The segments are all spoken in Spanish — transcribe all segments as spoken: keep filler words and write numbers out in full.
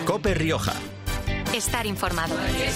COPE Rioja. Estar informado.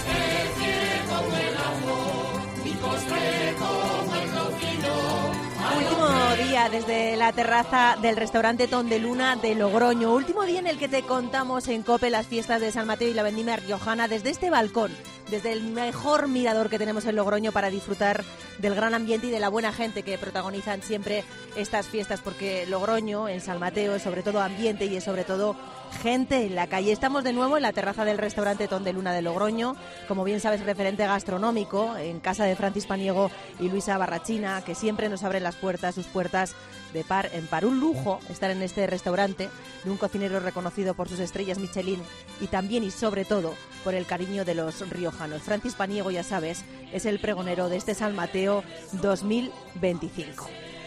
Último día desde la terraza del restaurante Ton de Luna de Logroño. Último día en el que te contamos en COPE las fiestas de San Mateo y la vendimia riojana desde este balcón, desde el mejor mirador que tenemos en Logroño para disfrutar del gran ambiente y de la buena gente que protagonizan siempre estas fiestas, porque Logroño en San Mateo es sobre todo ambiente y es sobre todo gente en la calle. Estamos de nuevo en la terraza del restaurante Ton de Luna de Logroño, como bien sabes, referente gastronómico, en casa de Francis Paniego y Luisa Barrachina, que siempre nos abren las puertas, sus puertas de par en par. Un lujo estar en este restaurante de un cocinero reconocido por sus estrellas Michelin y también y sobre todo por el cariño de los riojanos. Francis Paniego, ya sabes, es el pregonero de este San Mateo dos mil veinticinco.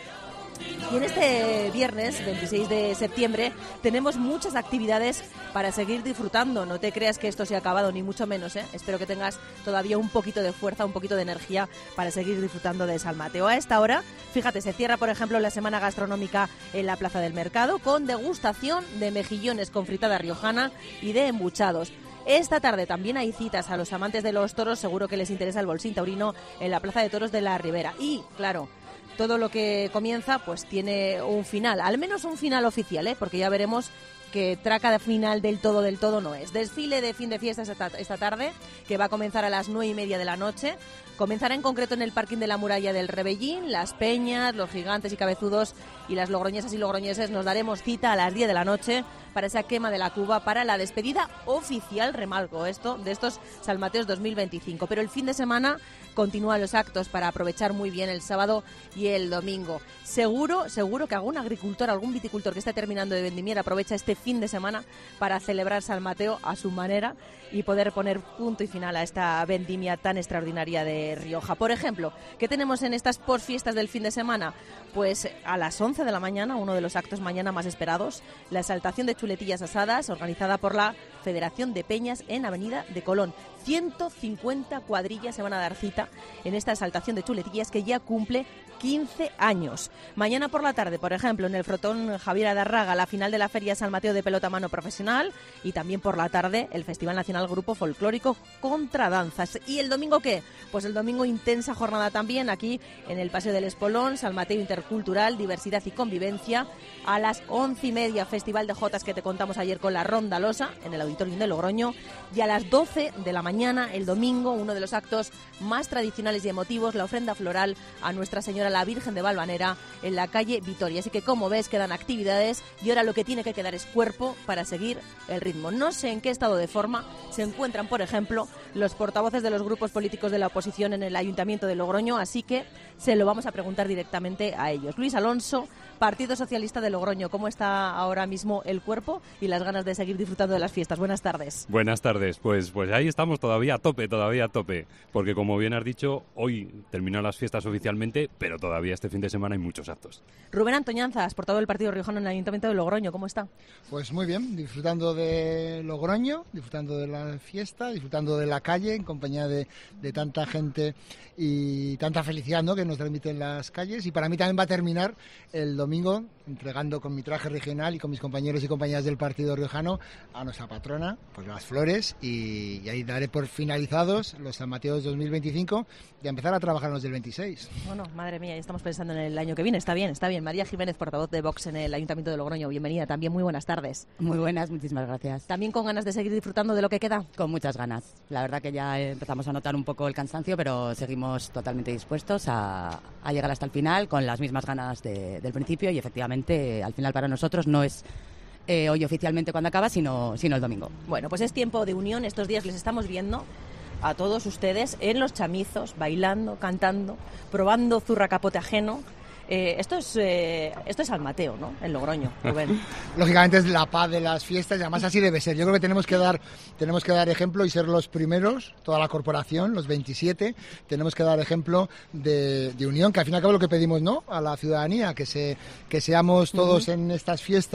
Y en este viernes, veintiséis de septiembre, tenemos muchas actividades para seguir disfrutando. No te creas que esto se ha acabado, ni mucho menos, ¿eh? Espero que tengas todavía un poquito de fuerza, un poquito de energía para seguir disfrutando de San Mateo. A esta hora, fíjate, se cierra, por ejemplo, la semana gastronómica en la Plaza del Mercado con degustación de mejillones con fritada riojana y de embuchados. Esta tarde también hay citas a los amantes de los toros, seguro que les interesa el bolsín taurino en la Plaza de Toros de la Ribera. Y, claro, todo lo que comienza pues tiene un final, al menos un final oficial, ¿eh? Porque ya veremos que traca de final del todo, del todo no es. Desfile de fin de fiestas esta, esta tarde, que va a comenzar a las nueve y media de la noche. Comenzará en concreto en el parking de la muralla del Rebellín. Las peñas, los gigantes y cabezudos y las logroñesas y logroñeses nos daremos cita a las diez de la noche para esa quema de la cuba, para la despedida oficial, remarco esto, de estos San Mateos dos mil veinticinco. Pero el fin de semana continúan los actos para aprovechar muy bien el sábado y el domingo. Seguro, seguro que algún agricultor, algún viticultor que esté terminando de vendimiar aprovecha este fin de semana para celebrar San Mateo a su manera y poder poner punto y final a esta vendimia tan extraordinaria de Rioja. Por ejemplo, ¿qué tenemos en estas posfiestas del fin de semana? Pues a las once de la mañana, uno de los actos mañana más esperados, la exaltación de chuletillas asadas organizada por la Federación de Peñas en Avenida de Colón. ciento cincuenta cuadrillas se van a dar cita en esta exaltación de chuletillas que ya cumple quince años. Mañana por la tarde, por ejemplo, en el Frotón Javier Adarraga, la final de la Feria San Mateo de Pelota Mano Profesional, y también por la tarde el Festival Nacional Grupo Folclórico Contradanzas. ¿Y el domingo qué? Pues el domingo intensa jornada también aquí en el Paseo del Espolón, San Mateo Intercultural, Diversidad y Convivencia. A las once y media, Festival de Jotas que te contamos ayer con la Ronda Losa en el Auditorio de Logroño, y a las doce de la mañana, el domingo, uno de los actos más tradicionales y emotivos, la ofrenda floral a Nuestra Señora la Virgen de Valvanera en la calle Vitoria. Así que, como ves, quedan actividades y ahora lo que tiene que quedar es cuerpo para seguir el ritmo. No sé en qué estado de forma se encuentran, por ejemplo, los portavoces de los grupos políticos de la oposición en el Ayuntamiento de Logroño, así que se lo vamos a preguntar directamente a ellos. Luis Alonso, Partido Socialista de Logroño, ¿cómo está ahora mismo el cuerpo y las ganas de seguir disfrutando de las fiestas? Buenas tardes. Buenas tardes, pues, pues ahí estamos todavía a tope, todavía a tope, porque como bien has dicho, hoy terminan las fiestas oficialmente, pero todavía este fin de semana hay muchos actos. Rubén Antoñanzas, portavoz del Partido Riojano en el Ayuntamiento de Logroño, ¿cómo está? Pues muy bien, disfrutando de Logroño, disfrutando de la fiesta, disfrutando de la calle en compañía de, de tanta gente y tanta felicidad, ¿no?, que nos transmiten las calles. Y para mí también va a terminar el domingo entregando con mi traje regional y con mis compañeros y compañeras del Partido Riojano a nuestra patrona pues las flores, y, y ahí daré por finalizados los San Mateos dos mil veinticinco y a empezar a trabajar en los del veintiséis. Bueno, madre mía, ya estamos pensando en el año que viene. Está bien, está bien. María Jiménez, portavoz de Vox en el Ayuntamiento de Logroño, bienvenida también, muy buenas tardes. Muy buenas, muchísimas gracias. ¿También con ganas de seguir disfrutando de lo que queda? Con muchas ganas. La verdad que ya empezamos a notar un poco el cansancio, pero seguimos totalmente dispuestos a, a llegar hasta el final con las mismas ganas de, del principio, y efectivamente al final para nosotros no es eh, hoy oficialmente cuando acaba, sino, sino el domingo. Bueno, pues es tiempo de unión. Estos días les estamos viendo a todos ustedes en los chamizos, bailando, cantando, probando zurra capote ajeno. Eh, esto es eh, esto es San Mateo, ¿no? En Logroño, Rubén. Lógicamente es la paz de las fiestas y además así debe ser. Yo creo que tenemos que dar tenemos que dar ejemplo y ser los primeros, toda la corporación, los veintisiete, tenemos que dar ejemplo de, de unión, que al fin y al cabo es lo que pedimos, ¿no?, a la ciudadanía, que se que seamos todos uh-huh. en estas fiestas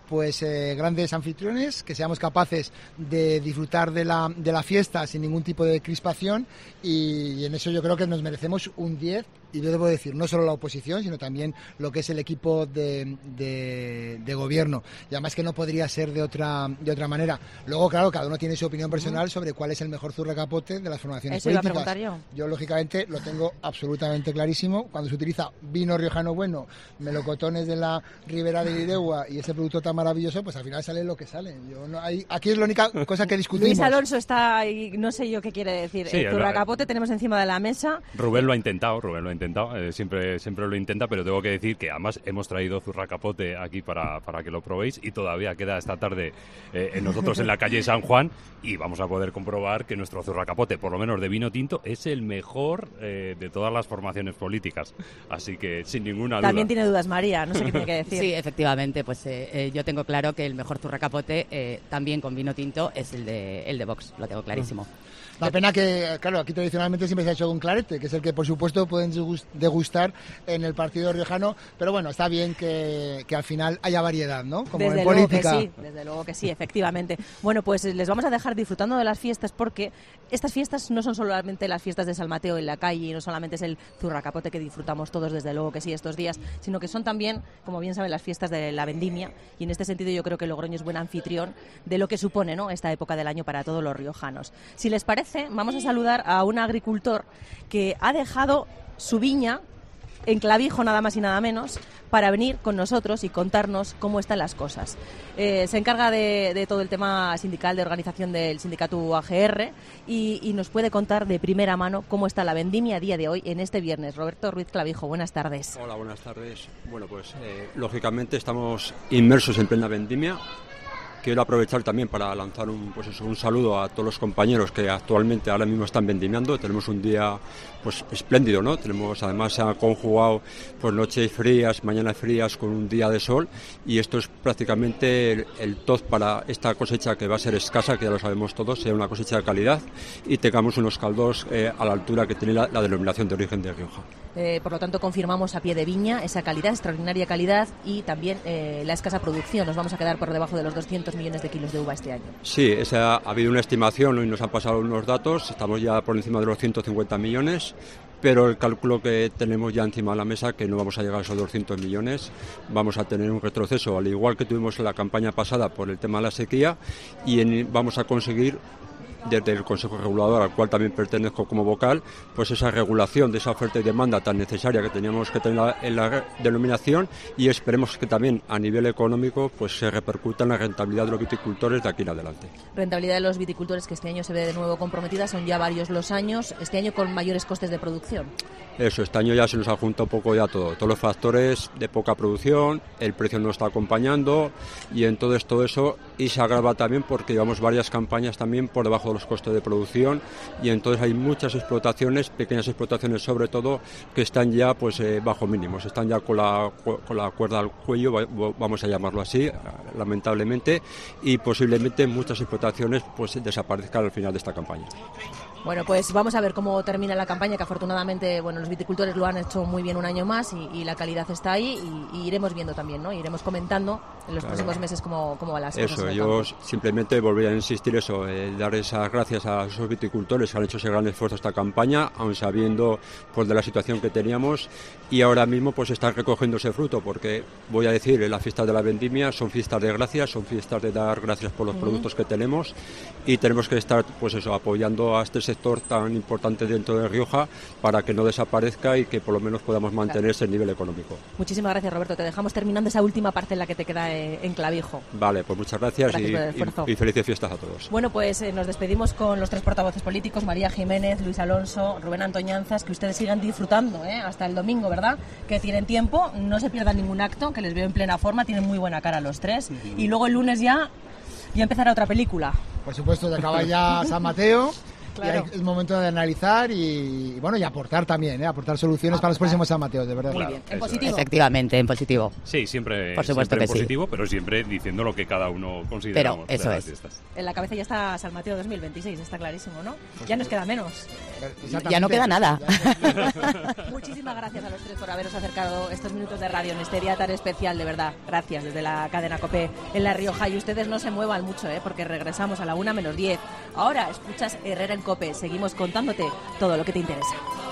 pues eh, grandes anfitriones, que seamos capaces de disfrutar de la, de la fiesta sin ningún tipo de crispación, y, y en eso yo creo que nos merecemos un diez. Y yo debo decir, no solo la oposición, sino también lo que es el equipo de, de, de gobierno. Y además que no podría ser de otra de otra manera. Luego, claro, cada uno tiene su opinión personal sobre cuál es el mejor zurracapote de las formaciones Eso políticas. iba a preguntar yo. Yo, lógicamente, lo tengo absolutamente clarísimo. Cuando se utiliza vino riojano bueno, melocotones de la Ribera de Iregua y ese producto tan maravilloso, pues al final sale lo que sale. Yo no, hay, aquí es la única cosa que discutimos. Luis Alonso está ahí, no sé yo qué quiere decir. Sí, el zurracapote tenemos encima de la mesa. Rubén lo ha intentado, Rubén lo ha intentado. Eh, siempre, siempre lo intenta, pero tengo que decir que además hemos traído zurracapote aquí para, para que lo probéis, y todavía queda esta tarde eh, en nosotros en la calle San Juan, y vamos a poder comprobar que nuestro zurracapote, por lo menos de vino tinto, es el mejor eh, de todas las formaciones políticas. Así que sin ninguna duda. También tiene dudas María, no sé qué tiene que decir. Sí, efectivamente, pues eh, eh, yo tengo claro que el mejor zurracapote, eh, también con vino tinto, es el de, el de Vox, lo tengo clarísimo. La pena que, claro, aquí tradicionalmente siempre se ha hecho un clarete, que es el que por supuesto pueden degustar en el partido riojano, pero bueno, está bien que, que al final haya variedad, ¿no? Como desde en luego política. que sí, desde luego que sí, efectivamente. Bueno, pues les vamos a dejar disfrutando de las fiestas, porque estas fiestas no son solamente las fiestas de San Mateo en la calle, y no solamente es el zurracapote que disfrutamos todos, desde luego que sí, estos días, sino que son también, como bien saben, las fiestas de la vendimia, y en este sentido yo creo que Logroño es buen anfitrión de lo que supone, ¿no?, esta época del año para todos los riojanos. Si les parece, vamos a saludar a un agricultor que ha dejado su viña en Clavijo, nada más y nada menos, para venir con nosotros y contarnos cómo están las cosas. Eh, se encarga de, de todo el tema sindical, de organización del sindicato A G R, y, y nos puede contar de primera mano cómo está la vendimia a día de hoy, en este viernes. Roberto Ruiz Clavijo, buenas tardes. Hola, buenas tardes. Bueno, pues eh, lógicamente estamos inmersos en plena vendimia. Quiero aprovechar también para lanzar un, pues eso, un saludo a todos los compañeros que actualmente ahora mismo están vendimiando. Tenemos un día pues espléndido, ¿no? Tenemos, además se ha conjugado pues noches frías, mañanas frías con un día de sol, y esto es prácticamente el, el top para esta cosecha, que va a ser escasa, que ya lo sabemos todos, sea una cosecha de calidad, y tengamos unos caldos eh, a la altura que tiene la, la denominación de origen de Rioja. Eh, por lo tanto, confirmamos a pie de viña esa calidad, extraordinaria calidad, y también eh, la escasa producción. Nos vamos a quedar por debajo de los doscientos millones de kilos de uva este año. Sí, esa, ha habido una estimación, hoy nos han pasado unos datos, estamos ya por encima de los ciento cincuenta millones, pero el cálculo que tenemos ya encima de la mesa, que no vamos a llegar a esos doscientos millones, vamos a tener un retroceso, al igual que tuvimos en la campaña pasada por el tema de la sequía, y en, vamos a conseguir, desde el Consejo Regulador, al cual también pertenezco como vocal, pues esa regulación de esa oferta y demanda tan necesaria que teníamos que tener en la denominación, y esperemos que también a nivel económico pues se repercuta en la rentabilidad de los viticultores de aquí en adelante. Rentabilidad de los viticultores, que este año se ve de nuevo comprometida, son ya varios los años, este año con mayores costes de producción. Eso, este año ya se nos ha juntado un poco ya todo, todos los factores de poca producción, el precio no está acompañando, y entonces todo eso, y se agrava también porque llevamos varias campañas también por debajo de los costes de producción, y entonces hay muchas explotaciones, pequeñas explotaciones sobre todo, que están ya pues eh, bajo mínimos, están ya con la, con la cuerda al cuello, vamos a llamarlo así, lamentablemente, y posiblemente muchas explotaciones pues desaparezcan al final de esta campaña. Bueno, pues vamos a ver cómo termina la campaña, que afortunadamente, bueno, los viticultores lo han hecho muy bien un año más, y, y la calidad está ahí, y, y iremos viendo también, ¿no? Iremos comentando en los claro. próximos meses cómo, cómo van las cosas. Eso, yo simplemente volvería a insistir eso, eh, dar esas gracias a esos viticultores que han hecho ese gran esfuerzo esta campaña, aun sabiendo pues de la situación que teníamos, y ahora mismo pues están recogiendo ese fruto, porque voy a decir, las fiestas de la vendimia son fiestas de gracias, son fiestas de dar gracias por los uh-huh. productos que tenemos, y tenemos que estar pues eso, apoyando a este sector tan importante dentro de Rioja, para que no desaparezca y que por lo menos podamos mantener ese nivel económico. Muchísimas gracias, Roberto. Te dejamos terminando esa última parcela que te queda en Clavijo. Vale, pues muchas gracias, gracias y, y, y felices fiestas a todos. Bueno, pues eh, nos despedimos con los tres portavoces políticos, María Jiménez, Luis Alonso, Rubén Antoñanzas, que ustedes sigan disfrutando ¿eh? hasta el domingo, ¿verdad? Que tienen tiempo, no se pierdan ningún acto, que les veo en plena forma, tienen muy buena cara los tres, uh-huh. y luego el lunes ya, ya empezará otra película. Por supuesto, se acaba ya San Mateo. Claro. Y es momento de analizar y, y bueno, y aportar también, ¿eh? aportar soluciones aportar. para los próximos San Mateo, de verdad. Muy Claro, bien, en eso positivo. es. Efectivamente, en positivo. Sí, siempre, Por supuesto siempre que en positivo, sí. pero siempre diciendo lo que cada uno consideramos. Pero eso de las es. fiestas. En la cabeza ya está San Mateo dos mil veintiséis, está clarísimo, ¿no? Ya nos queda menos. Ya no queda nada. Muchísimas gracias a los tres por haberos acercado estos minutos de radio en este día tan especial, de verdad. Gracias desde la cadena COPE en La Rioja. Y ustedes no se muevan mucho, ¿eh? Porque regresamos a la una menos diez. Ahora escuchas Herrera en COPE. Seguimos contándote todo lo que te interesa.